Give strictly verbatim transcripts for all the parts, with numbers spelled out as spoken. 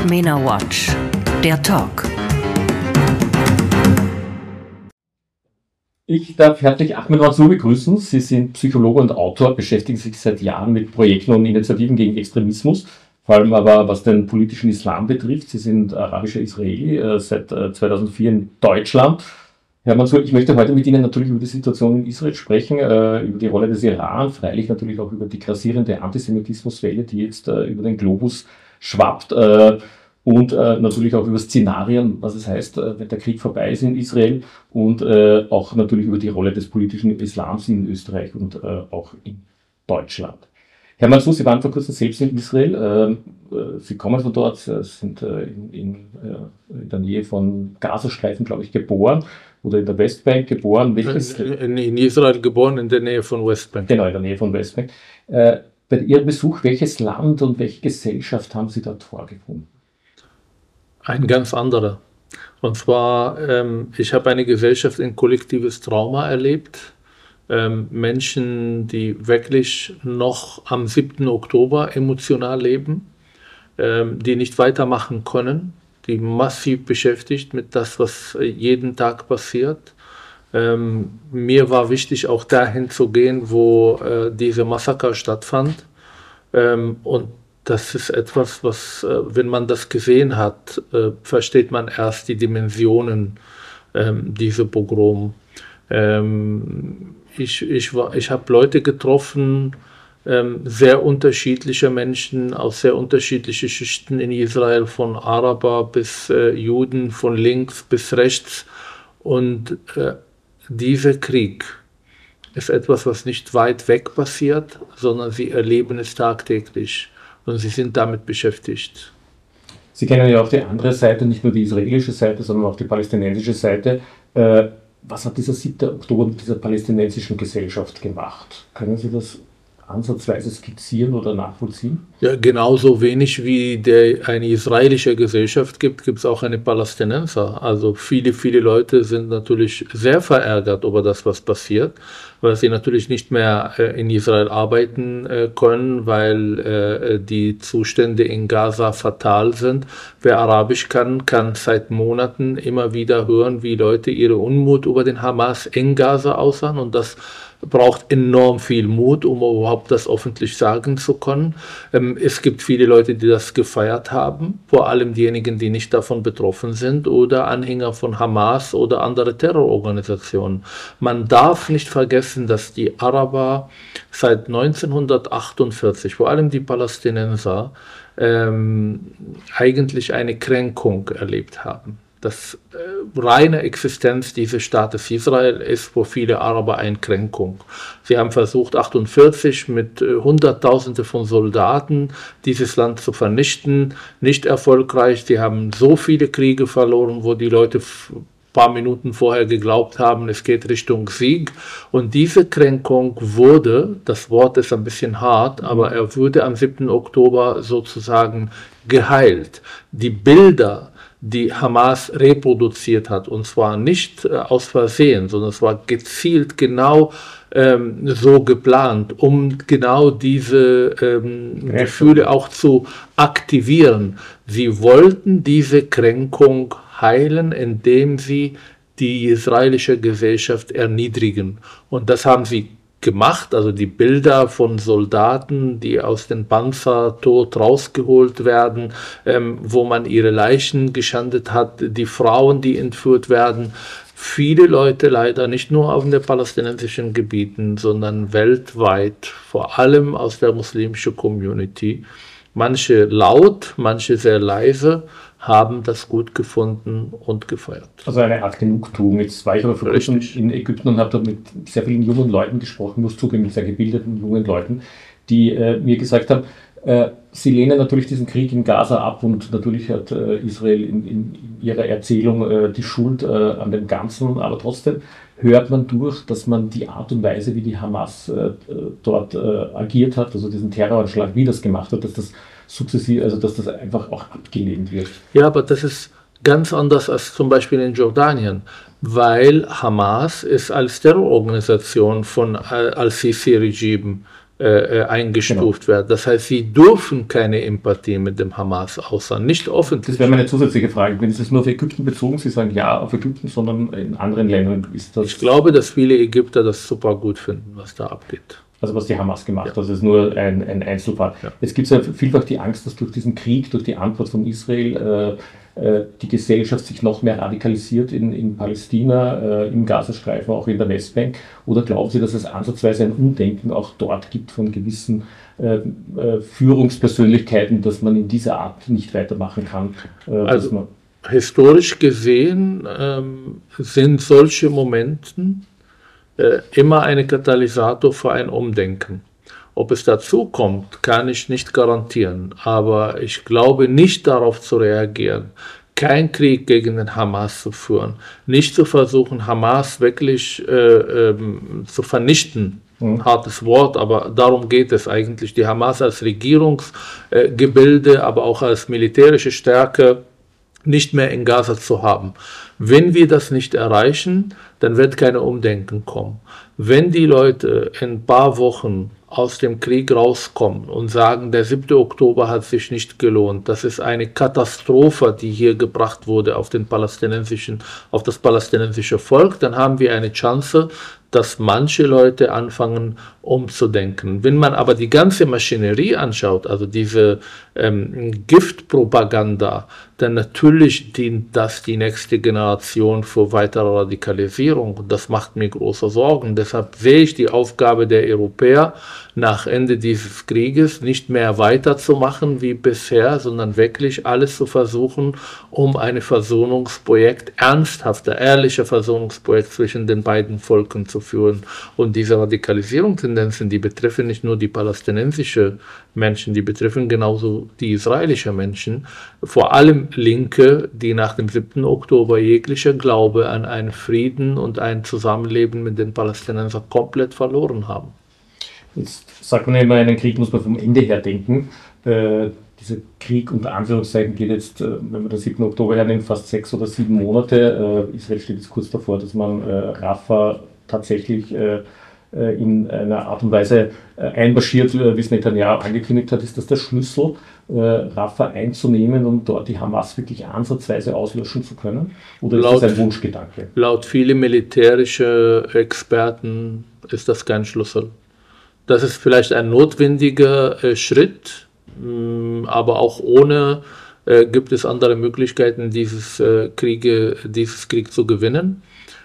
MENA Watch, der Talk. Ich darf herzlich Ahmed Mansour begrüßen. Sie sind Psychologe und Autor, beschäftigen sich seit Jahren mit Projekten und Initiativen gegen Extremismus, vor allem aber was den politischen Islam betrifft. Sie sind arabischer Israeli, äh, seit äh, zweitausendvier in Deutschland. Herr Mansour, ich möchte heute mit Ihnen natürlich über die Situation in Israel sprechen, äh, über die Rolle des Iran, freilich natürlich auch über die grassierende Antisemitismuswelle, die jetzt äh, über den Globus schwappt, äh, und äh, natürlich auch über Szenarien, was es heißt, äh, wenn der Krieg vorbei ist in Israel, und äh, auch natürlich über die Rolle des politischen Islams in Österreich und äh, auch in Deutschland. Herr Mansour, Sie waren vor kurzem selbst in Israel. Äh, äh, Sie kommen von dort, äh, sind äh, in, in, äh, in der Nähe von Gazastreifen, glaube ich, geboren oder in der Westbank geboren. Welches? In, in Israel geboren, in der Nähe von Westbank. Genau, in der Nähe von Westbank. Äh, bei Ihrem Besuch, welches Land und welche Gesellschaft haben Sie dort vorgefunden? Ein ganz anderer. Und zwar, ähm, ich habe eine Gesellschaft in kollektives Trauma erlebt. Ähm, Menschen, die wirklich noch am siebten Oktober emotional leben, ähm, die nicht weitermachen können, die massiv beschäftigt mit das, was jeden Tag passiert. Ähm, mir war wichtig, auch dahin zu gehen, wo äh, diese Massaker stattfand. Ähm, und das ist etwas, was, äh, wenn man das gesehen hat, äh, versteht man erst die Dimensionen ähm, dieser Pogrom. Ähm, ich ich, ich habe Leute getroffen, ähm, sehr unterschiedliche Menschen aus sehr unterschiedlichen Schichten in Israel, von Araber bis äh, Juden, von links bis rechts. Und äh, dieser Krieg ist etwas, was nicht weit weg passiert, sondern sie erleben es tagtäglich. Und sie sind damit beschäftigt. Sie kennen ja auch die andere Seite, nicht nur die israelische Seite, sondern auch die palästinensische Seite. Äh, was hat dieser siebte Oktober mit dieser palästinensischen Gesellschaft gemacht? Können Sie das ansatzweise skizzieren oder nachvollziehen? Ja, genauso wenig wie der eine israelische Gesellschaft gibt, gibt es auch eine Palästinenser. Also viele, viele Leute sind natürlich sehr verärgert über das, was passiert, weil sie natürlich nicht mehr äh, in Israel arbeiten äh, können, weil äh, die Zustände in Gaza fatal sind. Wer Arabisch kann, kann seit Monaten immer wieder hören, wie Leute ihre Unmut über den Hamas in Gaza äußern, und das braucht enorm viel Mut, um überhaupt das öffentlich sagen zu können. Ähm, es gibt viele Leute, die das gefeiert haben, vor allem diejenigen, die nicht davon betroffen sind oder Anhänger von Hamas oder andere Terrororganisationen. Man darf nicht vergessen, dass die Araber seit neunzehnhundertachtundvierzig, vor allem die Palästinenser, ähm, eigentlich eine Kränkung erlebt haben. Das äh, reine Existenz dieses Staates Israel ist für viele Araber eine Kränkung. Sie haben versucht, achtundvierzig mit äh, Hunderttausende von Soldaten dieses Land zu vernichten, nicht erfolgreich. Sie haben so viele Kriege verloren, wo die Leute ein paar Minuten vorher geglaubt haben, es geht Richtung Sieg. Und diese Kränkung wurde, das Wort ist ein bisschen hart, aber er wurde am siebten Oktober sozusagen geheilt. Die Bilder, die Hamas reproduziert hat, und zwar nicht äh, aus Versehen, sondern es war gezielt genau ähm, so geplant, um genau diese ähm, Gefühle auch zu aktivieren. Sie wollten diese Kränkung heilen, indem sie die israelische Gesellschaft erniedrigen. Und das haben sie gemacht, also die Bilder von Soldaten, die aus den Panzer tot rausgeholt werden, ähm, wo man ihre Leichen geschändet hat, die Frauen, die entführt werden. Viele Leute leider nicht nur auf den palästinensischen Gebieten, sondern weltweit, vor allem aus der muslimischen Community. Manche laut, manche sehr leise, haben das gut gefunden und gefeiert. Also eine Art Genugtuung. Jetzt war ich aber vor kurzem in Ägypten und habe dort mit sehr vielen jungen Leuten gesprochen, muss zugeben, mit sehr gebildeten jungen Leuten, die äh, mir gesagt haben, äh, sie lehnen natürlich diesen Krieg in Gaza ab, und natürlich hat äh, Israel in, in ihrer Erzählung äh, die Schuld äh, an dem Ganzen, aber trotzdem hört man durch, dass man die Art und Weise, wie die Hamas äh, dort äh, agiert hat, also diesen Terroranschlag, wie das gemacht hat, dass das sukzessiv, also dass das einfach auch abgelehnt wird. Ja, aber das ist ganz anders als zum Beispiel in Jordanien, weil Hamas ist als Terrororganisation von Al-Sisi-Regime äh, eingestuft genau. werden. Das heißt, sie dürfen keine Empathie mit dem Hamas äußern, nicht öffentlich. Das wäre meine zusätzliche Frage. Wenn Sie es nur auf Ägypten bezogen, Sie sagen ja auf Ägypten, sondern in anderen Ländern ist das... Ich glaube, dass viele Ägypter das super gut finden, was da abgeht. Also was die Hamas gemacht hat, ja. Das ist nur ein, ein Einzelfall. Ja. Jetzt gibt es ja vielfach die Angst, dass durch diesen Krieg, durch die Antwort von Israel, äh, äh, die Gesellschaft sich noch mehr radikalisiert in, in Palästina, äh, im Gazastreifen, auch in der Westbank. Oder glauben Sie, dass es ansatzweise ein Umdenken auch dort gibt von gewissen äh, äh, Führungspersönlichkeiten, dass man in dieser Art nicht weitermachen kann? Äh, also man historisch gesehen ähm, sind solche Momente immer ein Katalysator für ein Umdenken. Ob es dazu kommt, kann ich nicht garantieren, aber ich glaube nicht darauf zu reagieren, keinen Krieg gegen den Hamas zu führen, nicht zu versuchen, Hamas wirklich äh, ähm, zu vernichten. Ein hartes Wort, aber darum geht es eigentlich. Die Hamas als Regierungsgebilde, aber auch als militärische Stärke nicht mehr in Gaza zu haben. Wenn wir das nicht erreichen, dann wird keine Umdenken kommen. Wenn die Leute in ein paar Wochen aus dem Krieg rauskommen und sagen, der siebte Oktober hat sich nicht gelohnt, das ist eine Katastrophe, die hier gebracht wurde auf, den palästinensischen, auf das palästinensische Volk, dann haben wir eine Chance, dass manche Leute anfangen umzudenken. Wenn man aber die ganze Maschinerie anschaut, also diese ähm, Giftpropaganda, dann natürlich dient das die nächste Generation für weitere Radikalisierung. Und das macht mir große Sorgen. Deshalb sehe ich die Aufgabe der Europäer, nach Ende dieses Krieges nicht mehr weiterzumachen wie bisher, sondern wirklich alles zu versuchen, um ein Versöhnungsprojekt, ernsthafter, ehrlicher Versöhnungsprojekt zwischen den beiden Völkern zu führen. Und diese Radikalisierungstendenzen, die betreffen nicht nur die palästinensischen Menschen, die betreffen genauso die israelischen Menschen, vor allem Linke, die nach dem siebten Oktober jeglicher Glaube an einen Frieden und ein Zusammenleben mit den Palästinensern komplett verloren haben. Jetzt sagt man immer, einen Krieg muss man vom Ende her denken. Äh, dieser Krieg unter Anführungszeichen geht jetzt, äh, wenn man den siebten Oktober hernimmt, fast sechs oder sieben Monate. Äh, Israel steht jetzt kurz davor, dass man äh, Rafah tatsächlich äh, in einer Art und Weise einmarschiert, wie es Netanyahu angekündigt hat. Ist das der Schlüssel, Rafah einzunehmen und dort die Hamas wirklich ansatzweise auslöschen zu können? Oder laut, ist das ein Wunschgedanke? Laut vielen militärischen Experten ist das kein Schlüssel. Das ist vielleicht ein notwendiger äh, Schritt, mh, aber auch ohne äh, gibt es andere Möglichkeiten, dieses, äh, Kriege, dieses Krieg zu gewinnen.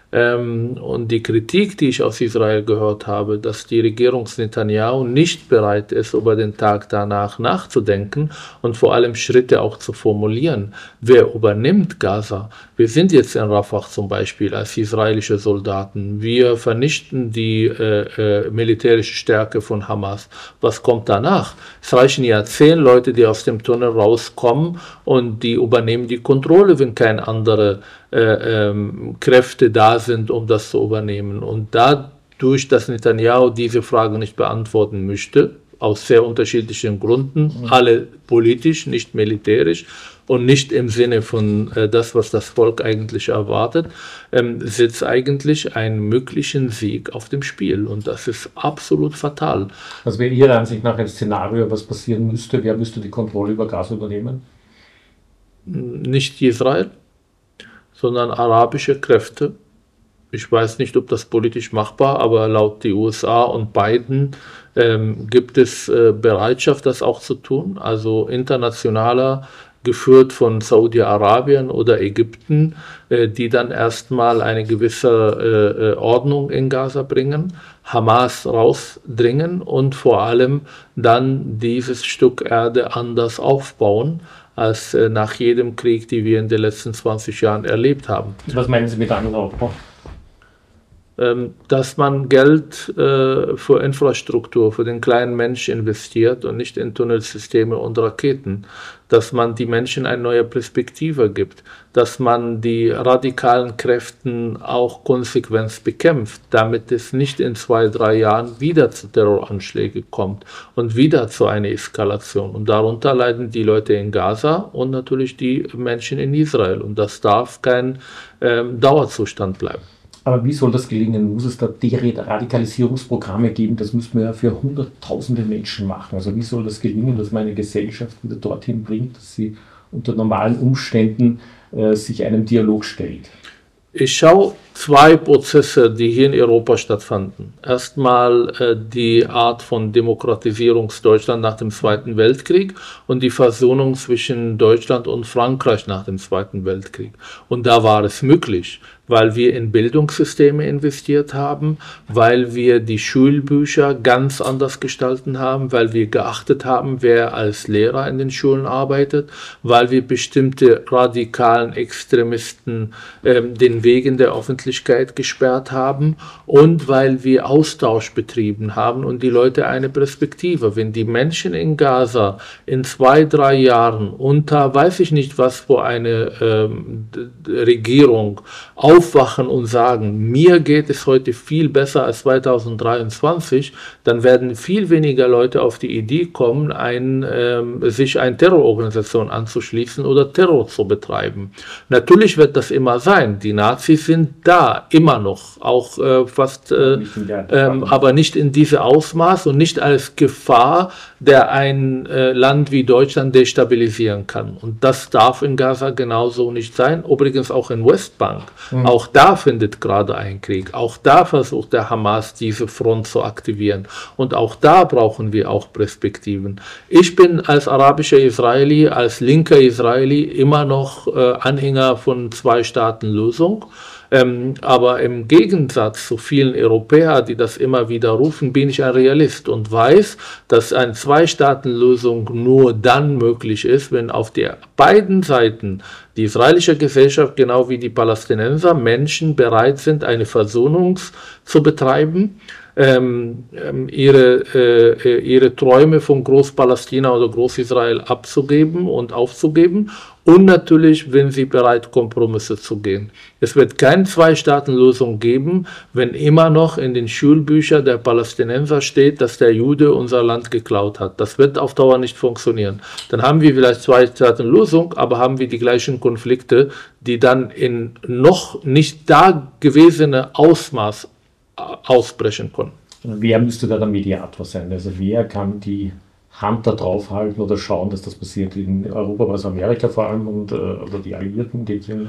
Ähm, und die Kritik, die ich aus Israel gehört habe, dass die Regierung Netanyahu nicht bereit ist, über den Tag danach nachzudenken und vor allem Schritte auch zu formulieren. Wer übernimmt Gaza? Wir sind jetzt in Rafah zum Beispiel als israelische Soldaten. Wir vernichten die äh, äh, militärische Stärke von Hamas. Was kommt danach? Es reichen ja zehn Leute, die aus dem Tunnel rauskommen und die übernehmen die Kontrolle, wenn keine andere Äh, ähm, Kräfte da sind, um das zu übernehmen. Und dadurch, dass Netanyahu diese Frage nicht beantworten möchte, aus sehr unterschiedlichen Gründen, mhm. alle politisch, nicht militärisch und nicht im Sinne von äh, das, was das Volk eigentlich erwartet, ähm, sitzt eigentlich einen möglichen Sieg auf dem Spiel. Und das ist absolut fatal. Was wäre Ihrer Ansicht nach ein Szenario, was passieren müsste? Wer müsste die Kontrolle über Gaza übernehmen? Nicht Israel, sondern arabische Kräfte. Ich weiß nicht, ob das politisch machbar, aber laut die U S A und Biden ähm, gibt es äh, Bereitschaft, das auch zu tun. Also internationaler, geführt von Saudi-Arabien oder Ägypten, äh, die dann erstmal eine gewisse äh, Ordnung in Gaza bringen, Hamas rausdringen und vor allem dann dieses Stück Erde anders aufbauen, als äh, nach jedem Krieg, den wir in den letzten zwanzig Jahren erlebt haben. Was meinen Sie mit anderem Aufbau? Ähm, dass man Geld äh, für Infrastruktur, für den kleinen Menschen investiert und nicht in Tunnelsysteme und Raketen. Dass man die Menschen eine neue Perspektive gibt. Dass man die radikalen Kräften auch konsequent bekämpft, damit es nicht in zwei, drei Jahren wieder zu Terroranschlägen kommt und wieder zu einer Eskalation. Und darunter leiden die Leute in Gaza und natürlich die Menschen in Israel. Und das darf kein ähm, Dauerzustand bleiben. Aber wie soll das gelingen? Muss es da Deradikalisierungsprogramme geben? Das müssen wir ja für hunderttausende Menschen machen. Also wie soll das gelingen, dass man eine Gesellschaft wieder dorthin bringt, dass sie unter normalen Umständen äh, sich einem Dialog stellt? Ich schaue zwei Prozesse, die hier in Europa stattfanden. Erstmal äh, die Art von Demokratisierung Deutschlands nach dem Zweiten Weltkrieg und die Versöhnung zwischen Deutschland und Frankreich nach dem Zweiten Weltkrieg. Und da war es möglich, weil wir in Bildungssysteme investiert haben, weil wir die Schulbücher ganz anders gestalten haben, weil wir geachtet haben, wer als Lehrer in den Schulen arbeitet, weil wir bestimmte radikalen Extremisten äh, den Wegen der Öffentlichkeit gesperrt haben und weil wir Austausch betrieben haben und die Leute eine Perspektive. Wenn die Menschen in Gaza in zwei, drei Jahren unter, weiß ich nicht was für eine ähm, Regierung aufwachen und sagen, mir geht es heute viel besser als zweitausenddreiundzwanzig, dann werden viel weniger Leute auf die Idee kommen, ein, ähm, sich einer Terrororganisation anzuschließen oder Terror zu betreiben. Natürlich wird das immer sein. Die Nazis sind da, immer noch, auch äh, fast, äh, ähm, aber nicht in diesem Ausmaß und nicht als Gefahr, der ein äh, Land wie Deutschland destabilisieren kann. Und das darf in Gaza genauso nicht sein. Übrigens auch in Westbank. Mhm. Auch da findet gerade ein Krieg. Auch da versucht der Hamas diese Front zu aktivieren. Und auch da brauchen wir auch Perspektiven. Ich bin als arabischer Israeli, als linker Israeli immer noch äh, Anhänger von Zwei-Staaten-Lösung. Ähm, aber im Gegensatz zu vielen Europäern, die das immer wieder rufen, bin ich ein Realist und weiß, dass eine Zwei-Staaten-Lösung nur dann möglich ist, wenn auf der beiden Seiten die israelische Gesellschaft genau wie die Palästinenser Menschen bereit sind, eine Versöhnung zu betreiben. Ähm, ihre, äh, ihre Träume von Groß-Palästina oder Groß-Israel abzugeben und aufzugeben und natürlich, wenn sie bereit Kompromisse zu gehen. Es wird keine Zwei-Staaten-Lösung geben, wenn immer noch in den Schulbüchern der Palästinenser steht, dass der Jude unser Land geklaut hat. Das wird auf Dauer nicht funktionieren. Dann haben wir vielleicht Zwei-Staaten-Lösung, aber haben wir die gleichen Konflikte, die dann in noch nicht da gewesene Ausmaß ausbrechen können. Wer müsste da der Mediator sein? Also wer kann die Hand da drauf halten oder schauen, dass das passiert? In Europa, also Amerika vor allem und, äh, oder die Alliierten? Die, sind,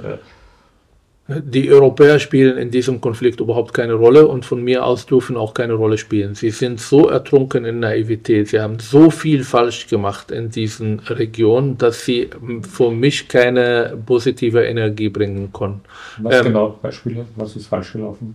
äh die Europäer spielen in diesem Konflikt überhaupt keine Rolle und von mir aus dürfen auch keine Rolle spielen. Sie sind so ertrunken in Naivität, sie haben so viel falsch gemacht in diesen Regionen, dass sie für mich keine positive Energie bringen können. Was ähm, genau Beispiele? Was ist falsch gelaufen?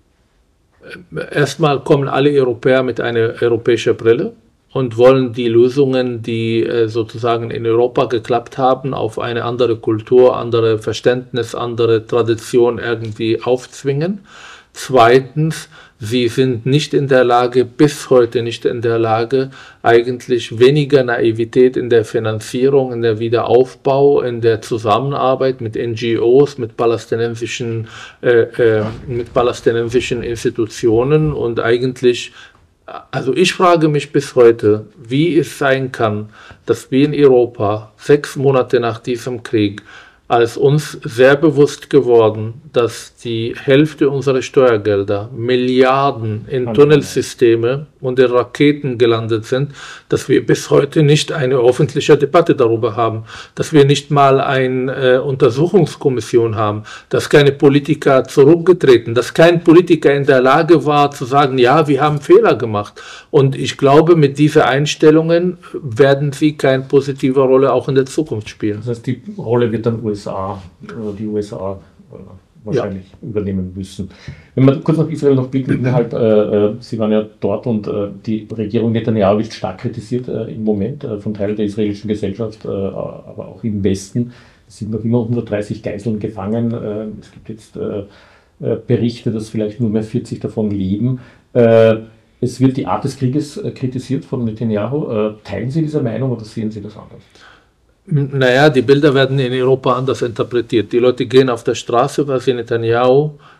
Erstmal kommen alle Europäer mit einer europäischen Brille und wollen die Lösungen, die äh, sozusagen in Europa geklappt haben, auf eine andere Kultur, andere Verständnis, andere Tradition irgendwie aufzwingen. Zweitens, sie sind nicht in der Lage, bis heute nicht in der Lage, eigentlich weniger Naivität in der Finanzierung, in der Wiederaufbau, in der Zusammenarbeit mit N G Os, mit palästinensischen, äh, äh, mit palästinensischen Institutionen und eigentlich, also ich frage mich bis heute, wie es sein kann, dass wir in Europa sechs Monate nach diesem Krieg als uns sehr bewusst geworden, dass die Hälfte unserer Steuergelder, Milliarden in Tunnelsysteme und in Raketen gelandet sind, dass wir bis heute nicht eine öffentliche Debatte darüber haben, dass wir nicht mal eine äh, Untersuchungskommission haben, dass keine Politiker zurückgetreten, dass kein Politiker in der Lage war zu sagen, ja, wir haben Fehler gemacht. Und ich glaube, mit diesen Einstellungen werden sie keine positive Rolle auch in der Zukunft spielen. Das heißt, die Rolle wird dann U S A, die U S A wahrscheinlich ja. übernehmen müssen. Wenn wir kurz nach Israel noch blicken, innerhalb, äh, Sie waren ja dort und äh, die Regierung Netanyahu wird stark kritisiert äh, im Moment äh, von Teilen der israelischen Gesellschaft, äh, aber auch im Westen. Es sind noch immer hundertdreißig Geiseln gefangen. Äh, es gibt jetzt äh, äh, Berichte, dass vielleicht nur mehr vierzig davon leben. Äh, es wird die Art des Krieges äh, kritisiert von Netanyahu. Äh, teilen Sie diese Meinung oder sehen Sie das anders? Naja, die Bilder werden in Europa anders interpretiert. Die Leute gehen auf der Straße, weil sie Netanyahu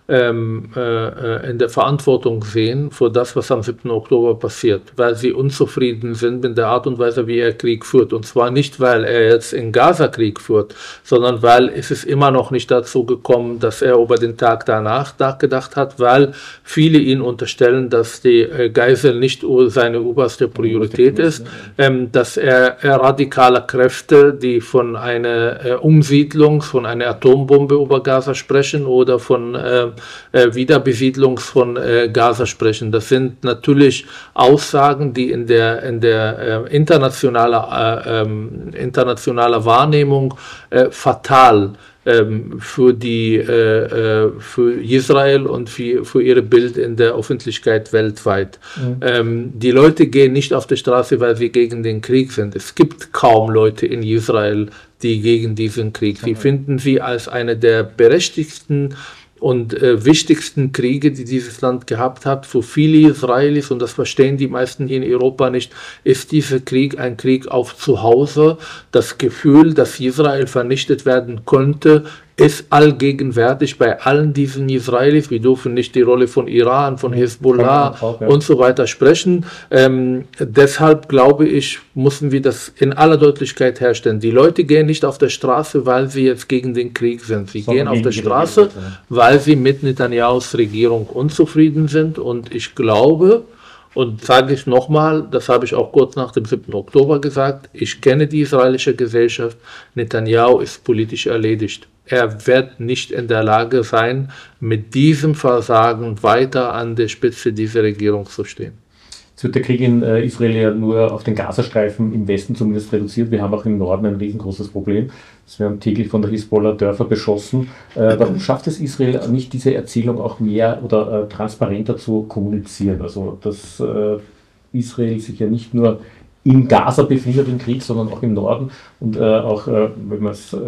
ähm, äh, in der Verantwortung sehen für das, was am siebten Oktober passiert, weil sie unzufrieden sind mit der Art und Weise, wie er Krieg führt. Und zwar nicht, weil er jetzt in Gaza Krieg führt, sondern weil es ist immer noch nicht dazu gekommen, dass er über den Tag danach nachgedacht hat, weil viele ihn unterstellen, dass die äh, Geisel nicht seine oberste Priorität ist, ähm, dass er, er radikale Kräfte, die von einer äh, Umsiedlung, von einer Atombombe über Gaza sprechen oder von äh, Äh, Wiederbesiedlung von äh, Gaza sprechen. Das sind natürlich Aussagen, die in der, in der äh, internationalen äh, äh, internationale Wahrnehmung äh, fatal ähm, für, die, äh, für Israel und für, für ihr Bild in der Öffentlichkeit weltweit. Mhm. Ähm, die Leute gehen nicht auf die Straße, weil sie gegen den Krieg sind. Es gibt kaum Leute in Israel, die gegen diesen Krieg. Sie finden sie als eine der berechtigten und äh, wichtigsten Kriege, die dieses Land gehabt hat, für viele Israelis, und das verstehen die meisten hier in Europa nicht, ist dieser Krieg ein Krieg auf Zuhause. Das Gefühl, dass Israel vernichtet werden könnte, ist allgegenwärtig bei allen diesen Israelis. Wir dürfen nicht die Rolle von Iran, von Hezbollah auch, ja. und so weiter sprechen. Ähm, deshalb glaube ich, müssen wir das in aller Deutlichkeit herstellen. Die Leute gehen nicht auf der Straße, weil sie jetzt gegen den Krieg sind. Sie so gehen auf der Straße, Regierung, ja. weil sie mit Netanyahus Regierung unzufrieden sind. Und ich glaube, und sage ich nochmal, das habe ich auch kurz nach dem siebten Oktober gesagt, ich kenne die israelische Gesellschaft, Netanyahu ist politisch erledigt. Er wird nicht in der Lage sein, mit diesem Versagen weiter an der Spitze dieser Regierung zu stehen. Jetzt wird der Krieg in äh, Israel ja nur auf den Gazastreifen im Westen zumindest reduziert. Wir haben auch im Norden ein riesengroßes Problem. Es werden täglich von der Hisbollah Dörfer beschossen. Äh, warum schafft es Israel nicht, diese Erzählung auch mehr oder äh, transparenter zu kommunizieren? Also, dass äh, Israel sich ja nicht nur in Gaza befindet im Krieg, sondern auch im Norden und äh, auch, äh, wenn man es äh,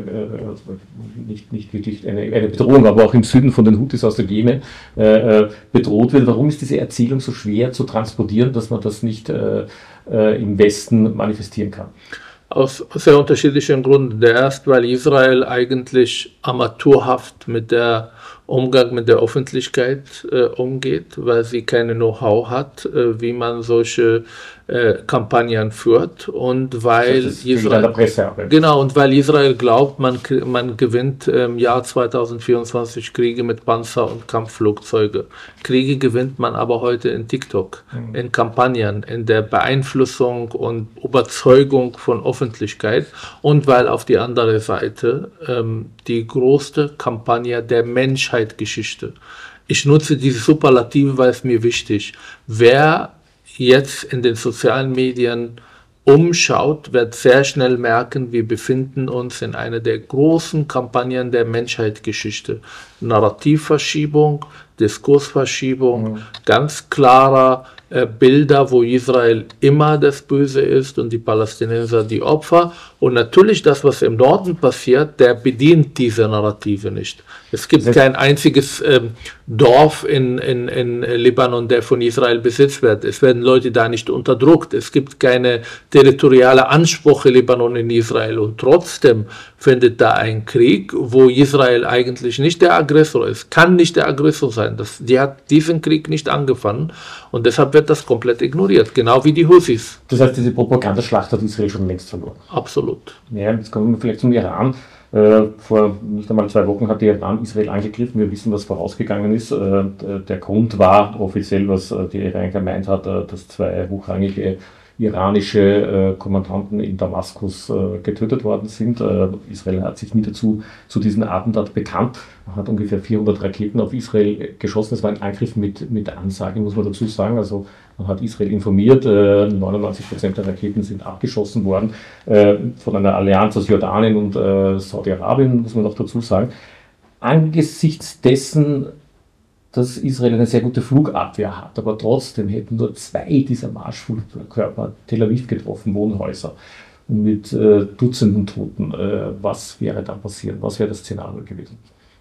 nicht, nicht wirklich eine, eine Bedrohung, aber auch im Süden von den Houthis aus der Jemen äh, bedroht wird. Warum ist diese Erzählung so schwer zu transportieren, dass man das nicht äh, äh, im Westen manifestieren kann? Aus sehr unterschiedlichen Gründen. Der erste, weil Israel eigentlich amateurhaft mit der Umgang mit der Öffentlichkeit äh, umgeht, weil sie keine Know-how hat, äh, wie man solche äh, Kampagnen führt, und weil das Israel Presse, genau und weil Israel glaubt, man man gewinnt im Jahr zweitausendvierundzwanzig Kriege mit Panzer und Kampfflugzeuge. Kriege gewinnt man aber heute in TikTok, mhm. in Kampagnen, in der Beeinflussung und Überzeugung von Öffentlichkeit, und weil auf die andere Seite ähm, die größte Kampagne der Menschheitsgeschichte. Ich nutze diese Superlative, weil es mir wichtig ist. Wer jetzt in den sozialen Medien umschaut, wird sehr schnell merken, wir befinden uns in einer der großen Kampagnen der Menschheitsgeschichte. Narrativverschiebung, Diskursverschiebung, mhm. ganz klarer äh, Bilder, wo Israel immer das Böse ist und die Palästinenser die Opfer. Und natürlich das, was im Norden passiert, der bedient diese Narrative nicht. Es gibt kein einziges ähm, Dorf in, in, in Libanon, der von Israel besetzt wird. Es werden Leute da nicht unterdrückt. Es gibt keine territoriale Ansprüche Libanon in Israel. Und trotzdem findet da ein Krieg, wo Israel eigentlich nicht der Aggressor ist. Kann nicht der Aggressor sein. Das, die hat diesen Krieg nicht angefangen. Und deshalb wird das komplett ignoriert. Genau wie die Houthis. Das heißt, diese Propagandaschlacht hat Israel schon längst verloren. Absolut. Ja, jetzt kommen wir vielleicht zum Iran. Äh, vor nicht einmal zwei Wochen hat der Iran Israel angegriffen. Wir wissen, was vorausgegangen ist. Äh, der Grund war offiziell, was äh, die Iran gemeint hat, äh, dass zwei hochrangige iranische äh, Kommandanten in Damaskus äh, getötet worden sind. Äh, Israel hat sich nie dazu zu diesem Attentat bekannt. Man hat ungefähr vierhundert Raketen auf Israel geschossen. Es war ein Angriff mit, mit Ansage, muss man dazu sagen. Also man hat Israel informiert, äh, neunundneunzig Prozent der Raketen sind abgeschossen worden äh, von einer Allianz aus Jordanien und äh, Saudi-Arabien, muss man noch dazu sagen. Angesichts dessen, dass Israel eine sehr gute Flugabwehr hat, aber trotzdem hätten nur zwei dieser Marschflugkörper Tel Aviv getroffen, Wohnhäuser, mit äh, Dutzenden Toten. Äh, was wäre dann passiert? Was wäre das Szenario gewesen?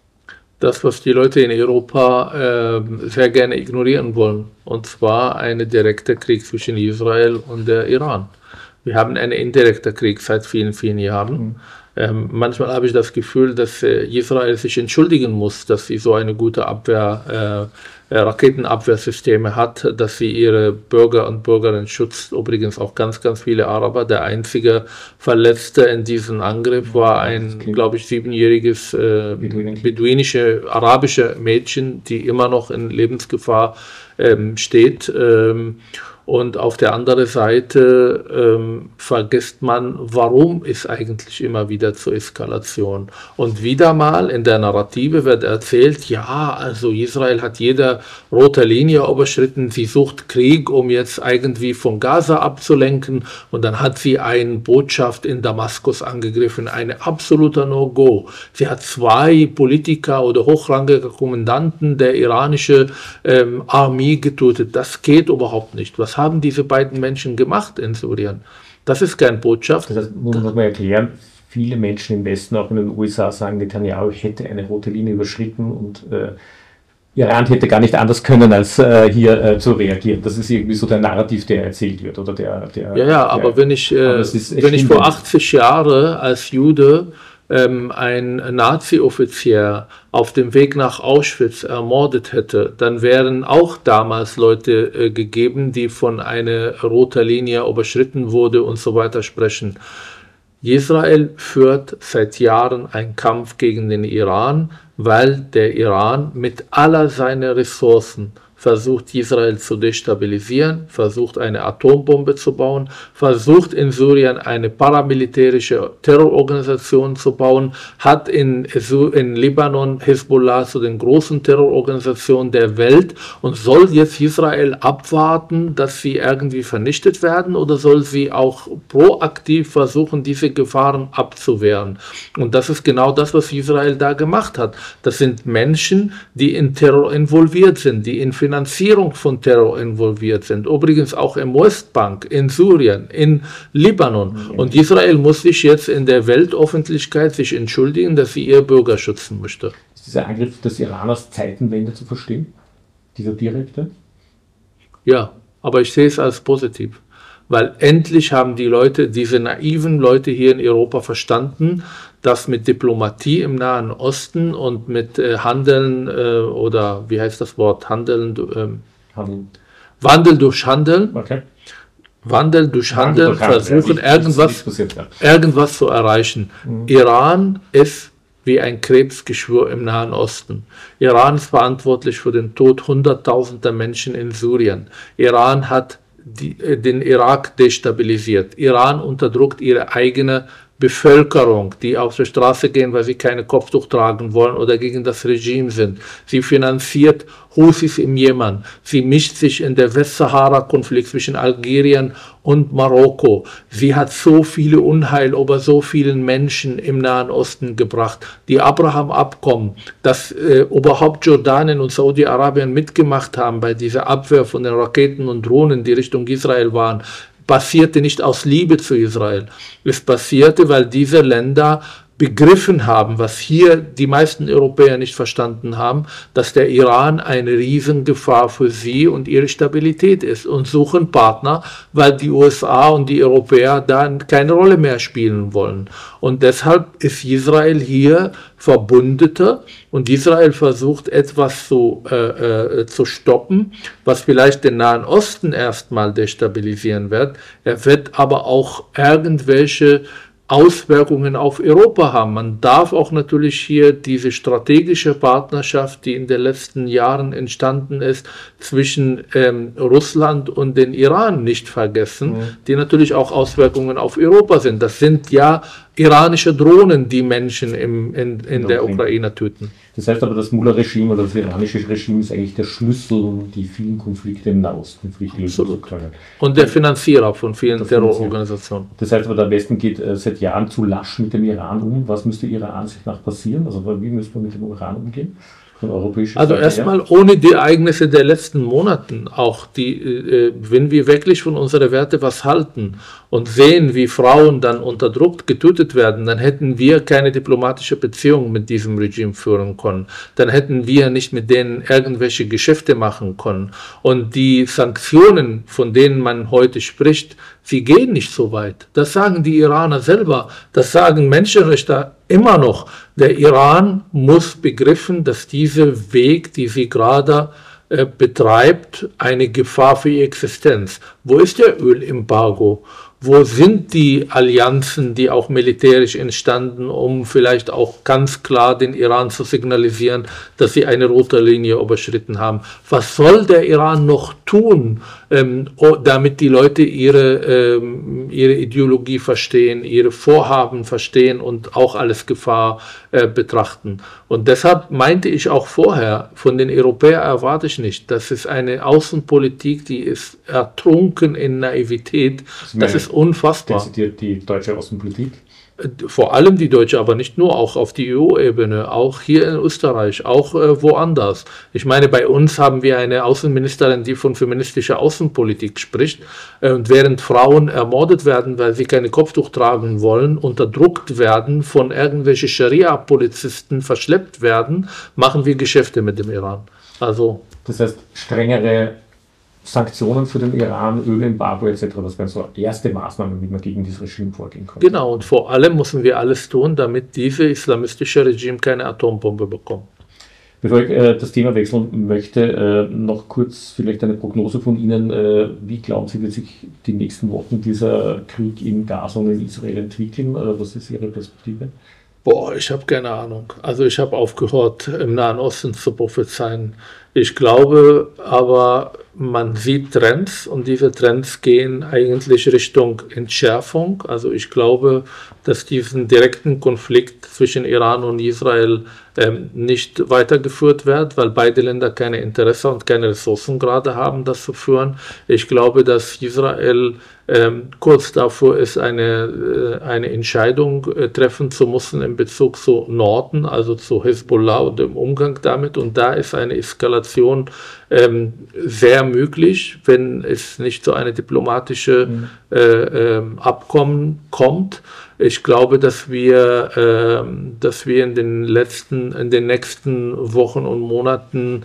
Das, was die Leute in Europa äh, sehr gerne ignorieren wollen, und zwar ein direkter Krieg zwischen Israel und der Iran. Wir haben einen indirekten Krieg seit vielen, vielen Jahren. Mhm. Ähm, manchmal habe ich das Gefühl, dass äh, Israel sich entschuldigen muss, dass sie so eine gute Abwehr, äh, äh, Raketenabwehrsysteme hat, dass sie ihre Bürger und Bürgerinnen schützt. Übrigens auch ganz, ganz viele Araber. Der einzige Verletzte in diesem Angriff war ein, glaube ich, siebenjähriges äh, beduinische, arabische Mädchen, die immer noch in Lebensgefahr ähm, steht. Ähm, Und auf der anderen Seite ähm, vergisst man, warum es eigentlich immer wieder zur Eskalation. Und wieder mal in der Narrative wird erzählt, ja, also Israel hat jede rote Linie überschritten, sie sucht Krieg, um jetzt irgendwie von Gaza abzulenken. Und dann hat sie eine Botschaft in Damaskus angegriffen, eine absolute No-Go. Sie hat zwei Politiker oder hochrangige Kommandanten der iranischen ähm, Armee getötet. Das geht überhaupt nicht. Was haben diese beiden Menschen gemacht in Syrien? Das ist keine Botschaft. Das muss man mal erklären. Viele Menschen im Westen, auch in den U S A, sagen, Netanyahu hätte eine rote Linie überschritten und äh, Iran hätte gar nicht anders können, als äh, hier äh, zu reagieren. Das ist irgendwie so der Narrativ, der erzählt wird. Oder der, der, ja, ja, aber der, wenn ich, äh, wenn ich vor achtzig Jahren als Jude ähm, ein Nazi-Offizier auf dem Weg nach Auschwitz ermordet hätte, dann wären auch damals Leute äh, gegeben, die von einer roten Linie überschritten wurde und so weiter sprechen. Israel führt seit Jahren einen Kampf gegen den Iran, weil der Iran mit aller seiner Ressourcen versucht, Israel zu destabilisieren, versucht, eine Atombombe zu bauen, versucht, in Syrien eine paramilitärische Terrororganisation zu bauen, hat in, in Libanon Hezbollah zu den großen Terrororganisationen der Welt und soll jetzt Israel abwarten, dass sie irgendwie vernichtet werden, oder soll sie auch proaktiv versuchen, diese Gefahren abzuwehren? Und das ist genau das, was Israel da gemacht hat. Das sind Menschen, die in Terror involviert sind, die in Finanzierung von Terror involviert sind. Übrigens auch im Westbank, in Syrien, in Libanon. Und Israel muss sich jetzt in der Weltöffentlichkeit sich entschuldigen, dass sie ihre Bürger schützen möchte. Ist dieser Angriff des Iran als Zeitenwende zu verstehen? Dieser direkte? Ja, aber ich sehe es als positiv. Weil endlich haben die Leute, diese naiven Leute hier in Europa verstanden, dass mit Diplomatie im Nahen Osten und mit äh, Handeln äh, oder wie heißt das Wort, Handeln, ähm, Handel. Wandel durch Handeln, okay. Wandel durch Handeln, versuchen ja, irgendwas, ja. irgendwas zu erreichen. Mhm. Iran ist wie ein Krebsgeschwür im Nahen Osten. Iran ist verantwortlich für den Tod hunderttausender Menschen in Syrien. Iran hat die, den Irak destabilisiert. Iran unterdrückt ihre eigene Bevölkerung, die auf die Straße gehen, weil sie keine Kopftuch tragen wollen oder gegen das Regime sind. Sie finanziert Houthis im Jemen. Sie mischt sich in den Westsahara-Konflikt zwischen Algerien und Marokko. Sie hat so viele Unheil über so vielen Menschen im Nahen Osten gebracht. Die Abraham-Abkommen, dass äh, überhaupt Jordanien und Saudi-Arabien mitgemacht haben bei dieser Abwehr von den Raketen und Drohnen, die Richtung Israel waren, passierte nicht aus Liebe zu Israel. Es passierte, weil diese Länder begriffen haben, was hier die meisten Europäer nicht verstanden haben, dass der Iran eine Riesengefahr für sie und ihre Stabilität ist, und suchen Partner, weil die U S A und die Europäer da keine Rolle mehr spielen wollen. Und deshalb ist Israel hier Verbündeter, und Israel versucht etwas zu, äh, äh, zu stoppen, was vielleicht den Nahen Osten erstmal destabilisieren wird. Er wird aber auch irgendwelche Auswirkungen auf Europa haben. Man darf auch natürlich hier diese strategische Partnerschaft, die in den letzten Jahren entstanden ist, zwischen ähm, Russland und den Iran nicht vergessen, mhm. die natürlich auch Auswirkungen auf Europa sind. Das sind ja iranische Drohnen, die Menschen im, in, in der Ukraine töten. Das heißt aber, das Mullah-Regime oder das iranische Regime ist eigentlich der Schlüssel, um die vielen Konflikte im Nahosten lösen zu können. Und der Finanzierer von vielen Terrororganisationen. Das heißt aber, der Westen geht äh, seit Jahren zu lasch mit dem Iran um. Was müsste Ihrer Ansicht nach passieren? Also wie müssen wir mit dem Iran umgehen? Also erstmal ohne die Ereignisse der letzten Monate, auch die, äh, wenn wir wirklich von unseren Werten was halten und sehen, wie Frauen dann unterdrückt, getötet werden, dann hätten wir keine diplomatische Beziehung mit diesem Regime führen können. Dann hätten wir nicht mit denen irgendwelche Geschäfte machen können. Und die Sanktionen, von denen man heute spricht, Sie gehen nicht so weit. Das sagen die Iraner selber. Das sagen Menschenrechtler immer noch. Der Iran muss begriffen, dass dieser Weg, die sie gerade äh, betreibt, eine Gefahr für ihre Existenz. Wo ist der Ölembargo? Wo sind die Allianzen, die auch militärisch entstanden, um vielleicht auch ganz klar den Iran zu signalisieren, dass sie eine rote Linie überschritten haben? Was soll der Iran noch tun, ähm, damit die Leute ihre, ähm, ihre Ideologie verstehen, ihre Vorhaben verstehen und auch als Gefahr äh, betrachten? Und deshalb meinte ich auch vorher, von den Europäern erwarte ich nicht, das ist eine Außenpolitik, die ist ertrunken in Naivität. Das ist unfassbar. Die, die deutsche Außenpolitik? Vor allem die deutsche, aber nicht nur, auch auf die E U-Ebene, auch hier in Österreich, auch äh, woanders. Ich meine, bei uns haben wir eine Außenministerin, die von feministischer Außenpolitik spricht. Äh, und während Frauen ermordet werden, weil sie keine Kopftuch tragen wollen, unterdrückt werden, von irgendwelchen Scharia-Polizisten verschleppt werden, machen wir Geschäfte mit dem Iran. Also, das heißt, strengere Sanktionen für den Iran, Ölembargo et cetera. Das wären so erste Maßnahmen, wie man gegen dieses Regime vorgehen kann. Genau, und vor allem müssen wir alles tun, damit dieses islamistische Regime keine Atombombe bekommt. Bevor ich äh, das Thema wechseln möchte, äh, noch kurz vielleicht eine Prognose von Ihnen. Äh, wie glauben Sie, wird sich die nächsten Wochen dieser Krieg in Gaza und in Israel entwickeln? Äh, was ist Ihre Perspektive? Boah, ich habe keine Ahnung. Also ich habe aufgehört, im Nahen Osten zu prophezeien. Ich glaube aber, man sieht Trends und diese Trends gehen eigentlich Richtung Entschärfung. Also ich glaube, dass diesen direkten Konflikt zwischen Iran und Israel ähm, nicht weitergeführt wird, weil beide Länder keine Interesse und keine Ressourcen gerade haben, das zu führen. Ich glaube, dass Israel ähm, kurz davor ist, eine, äh, eine Entscheidung äh, treffen zu müssen in Bezug zu Norden, also zu Hezbollah und dem Umgang damit. Und da ist eine Eskalation ähm, sehr möglich, wenn es nicht zu einem diplomatischen mhm. äh, äh, Abkommen kommt. Ich glaube, dass wir, äh, dass wir in den letzten, in den nächsten Wochen und Monaten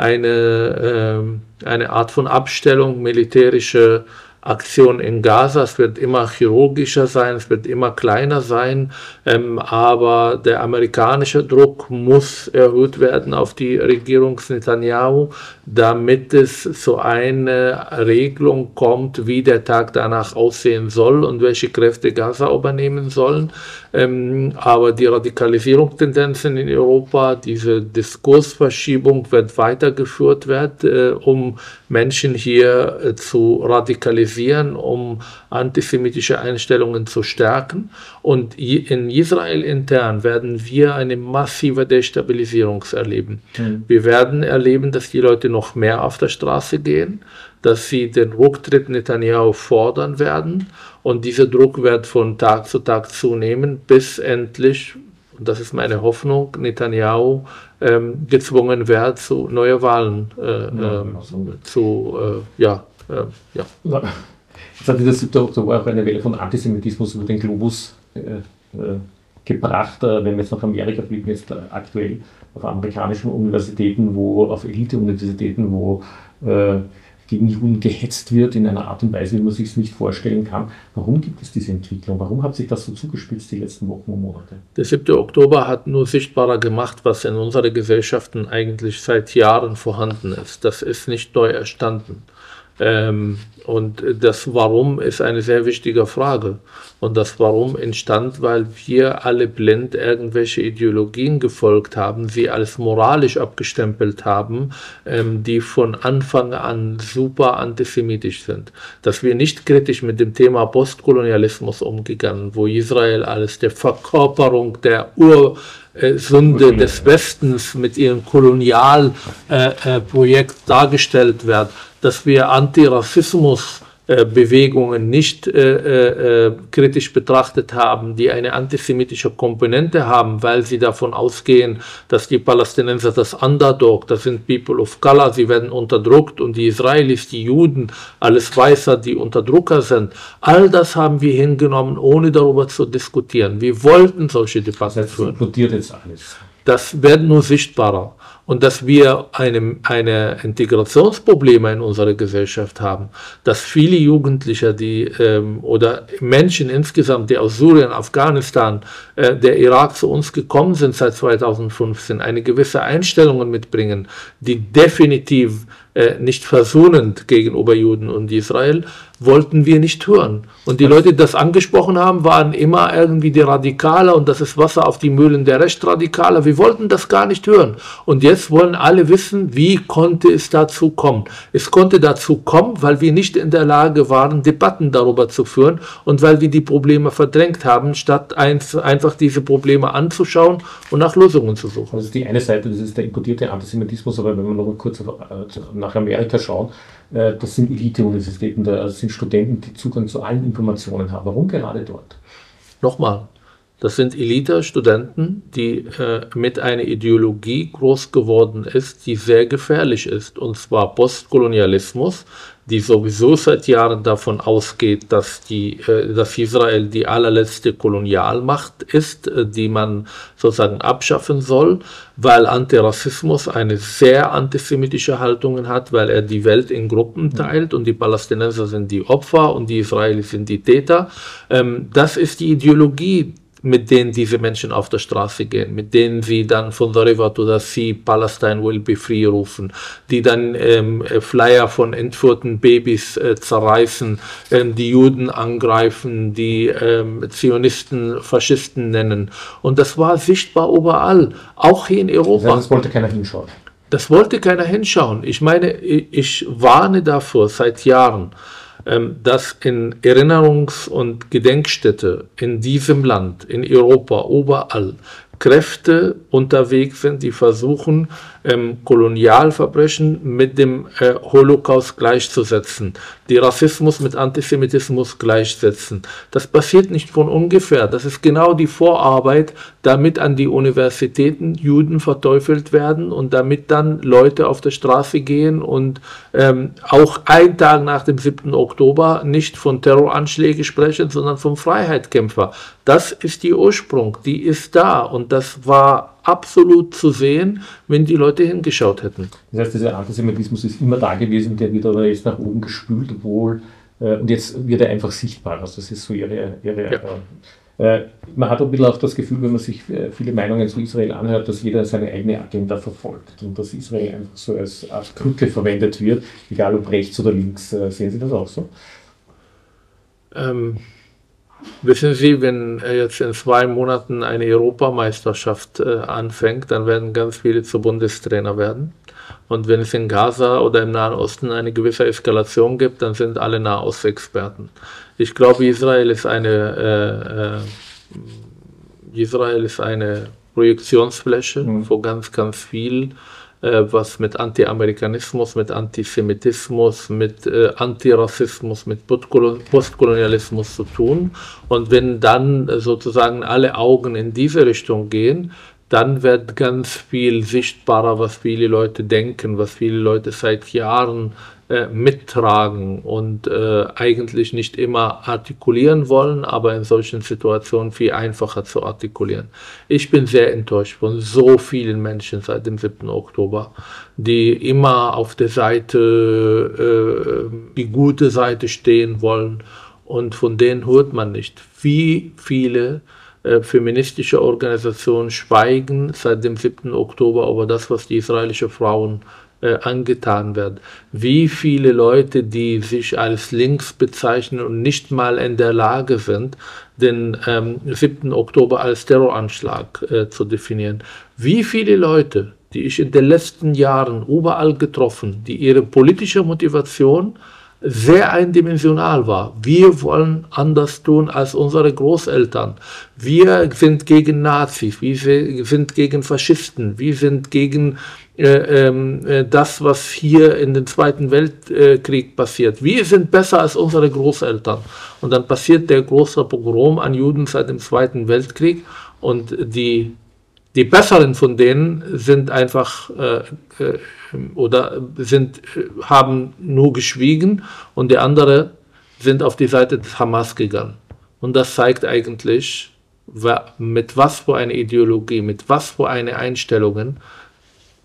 eine, äh, eine Art von Abstellung militärische Aktion in Gaza. Es wird immer chirurgischer sein, es wird immer kleiner sein, ähm, aber der amerikanische Druck muss erhöht werden auf die Regierung Netanyahu, damit es zu einer Regelung kommt, wie der Tag danach aussehen soll und welche Kräfte Gaza übernehmen sollen. Ähm, aber die Radikalisierungstendenzen in Europa, diese Diskursverschiebung wird weitergeführt werden, äh, um Menschen hier äh, zu radikalisieren, um antisemitische Einstellungen zu stärken. Und in Israel intern werden wir eine massive Destabilisierung erleben. Mhm. Wir werden erleben, dass die Leute noch mehr auf der Straße gehen, dass sie den Rücktritt Netanyahu fordern werden. Und dieser Druck wird von Tag zu Tag zunehmen, bis endlich, und das ist meine Hoffnung, Netanyahu ähm, gezwungen wird, zu neue Wahlen äh, ja, ähm, zu, äh, ja, äh, ja. Jetzt hat dieser siebte Oktober auch eine Welle von Antisemitismus über den Globus äh, äh, gebracht. Äh, wenn wir jetzt nach Amerika blicken, jetzt äh, aktuell auf amerikanischen Universitäten, wo, auf Elite-Universitäten, wo äh, gegen Juden gehetzt wird in einer Art und Weise, wie man sich es nicht vorstellen kann. Warum gibt es diese Entwicklung? Warum hat sich das so zugespitzt die letzten Wochen und Monate? Der siebte Oktober hat nur sichtbarer gemacht, was in unseren Gesellschaften eigentlich seit Jahren vorhanden ist. Das ist nicht neu entstanden. Ähm, und das Warum ist eine sehr wichtige Frage. Und das Warum entstand, weil wir alle blind irgendwelche Ideologien gefolgt haben, sie als moralisch abgestempelt haben, ähm, die von Anfang an super antisemitisch sind. Dass wir nicht kritisch mit dem Thema Postkolonialismus umgegangen, wo Israel als der Verkörperung der Ursünde des Westens mit ihrem Kolonialprojekt äh, äh, dargestellt wird, dass wir Antirassismusbewegungen nicht äh, äh, kritisch betrachtet haben, die eine antisemitische Komponente haben, weil sie davon ausgehen, dass die Palästinenser das Underdog, das sind People of Color, sie werden unterdrückt und die Israelis, die Juden, alles Weißer, die Unterdrücker sind. All das haben wir hingenommen, ohne darüber zu diskutieren. Wir wollten solche Debatten führen. Das explodiert jetzt alles. Das wird nur sichtbarer. und dass wir eine, eine Integrationsprobleme in unserer Gesellschaft haben, dass viele Jugendliche die, ähm, oder Menschen insgesamt, die aus Syrien, Afghanistan, äh, der Irak zu uns gekommen sind seit zweitausendfünfzehn, eine gewisse Einstellung mitbringen, die definitiv äh, nicht versöhnend gegenüber Juden und Israel, wollten wir nicht hören. Und die Leute, die das angesprochen haben, waren immer irgendwie die Radikale und das ist Wasser auf die Mühlen der Rechtsradikale. Wir wollten das gar nicht hören. Und jetzt wollen alle wissen, wie konnte es dazu kommen. Es konnte dazu kommen, weil wir nicht in der Lage waren, Debatten darüber zu führen und weil wir die Probleme verdrängt haben, statt einfach diese Probleme anzuschauen und nach Lösungen zu suchen. Das ist die eine Seite, das ist der importierte Antisemitismus, aber wenn wir noch mal kurz nach Amerika schauen, das sind Elite-Universitäten, das sind Studenten, die Zugang zu allen Informationen haben. Warum gerade dort? Nochmal, das sind Elite-Studenten, die äh, mit einer Ideologie groß geworden ist, die sehr gefährlich ist, und zwar Postkolonialismus, die sowieso seit Jahren davon ausgeht, dass, die, äh, dass Israel die allerletzte Kolonialmacht ist, äh, die man sozusagen abschaffen soll, weil Antirassismus eine sehr antisemitische Haltung hat, weil er die Welt in Gruppen teilt und die Palästinenser sind die Opfer und die Israelis sind die Täter. Ähm, das ist die Ideologie, mit denen diese Menschen auf der Straße gehen, mit denen sie dann von the river to the sea, Palestine will be free rufen, die dann ähm, Flyer von entführten Babys äh, zerreißen, ähm, die Juden angreifen, die ähm, Zionisten Faschisten nennen. Und das war sichtbar überall, auch hier in Europa. Das heißt, das wollte keiner hinschauen. Das wollte keiner hinschauen. Ich meine, ich warne davor seit Jahren, dass in Erinnerungs- und Gedenkstätte in diesem Land, in Europa, überall Kräfte unterwegs sind, die versuchen, ähm, Kolonialverbrechen mit dem äh, Holocaust gleichzusetzen, die Rassismus mit Antisemitismus gleichsetzen. Das passiert nicht von ungefähr. Das ist genau die Vorarbeit, damit an die Universitäten Juden verteufelt werden und damit dann Leute auf der Straße gehen und ähm, auch einen Tag nach dem siebten Oktober nicht von Terroranschlägen sprechen, sondern vom Freiheitskämpfer. Das ist die Ursprung, die ist da und das war absolut zu sehen, wenn die Leute hingeschaut hätten. Das heißt, dieser Antisemitismus ist immer da gewesen, der wird aber jetzt nach oben gespült, obwohl, äh, und jetzt wird er einfach sichtbar. Also das ist so ihre... ihre ja. äh, man hat ein bisschen auch das Gefühl, wenn man sich äh, viele Meinungen zu Israel anhört, dass jeder seine eigene Agenda verfolgt und dass Israel einfach so als Art Krücke verwendet wird, egal ob rechts oder links. Äh, sehen Sie das auch so? Ähm... Wissen Sie, wenn jetzt in zwei Monaten eine Europameisterschaft äh, anfängt, dann werden ganz viele zu Bundestrainer werden. Und wenn es in Gaza oder im Nahen Osten eine gewisse Eskalation gibt, dann sind alle Nahostexperten. Ich glaube, Israel ist eine, äh, äh, Israel ist eine Projektionsfläche mhm. für ganz, ganz viel, was mit Anti-Amerikanismus, mit Antisemitismus, mit äh, Antirassismus, mit Postkolonialismus zu tun. Und wenn dann sozusagen alle Augen in diese Richtung gehen, dann wird ganz viel sichtbarer, was viele Leute denken, was viele Leute seit Jahren äh, mittragen und äh, eigentlich nicht immer artikulieren wollen, aber in solchen Situationen viel einfacher zu artikulieren. Ich bin sehr enttäuscht von so vielen Menschen seit dem siebten Oktober, die immer auf der Seite, äh, die gute Seite stehen wollen und von denen hört man nicht. Wie viele feministische Organisationen schweigen seit dem siebten Oktober über das, was die israelischen Frauen äh, angetan wird. Wie viele Leute, die sich als links bezeichnen und nicht mal in der Lage sind, den ähm, siebten Oktober als Terroranschlag äh, zu definieren. Wie viele Leute, die ich in den letzten Jahren überall getroffen, die ihre politische Motivation sehr eindimensional war. Wir wollen anders tun als unsere Großeltern. Wir sind gegen Nazis, wir sind gegen Faschisten, wir sind gegen äh, äh, das, was hier in den Zweiten Weltkrieg passiert. Wir sind besser als unsere Großeltern. Und dann passiert der große Pogrom an Juden seit dem Zweiten Weltkrieg und die Die Besseren von denen sind einfach äh, äh, oder sind, äh, haben nur geschwiegen und die anderen sind auf die Seite des Hamas gegangen. Und das zeigt eigentlich, mit was für eine Ideologie, mit was für eine Einstellungen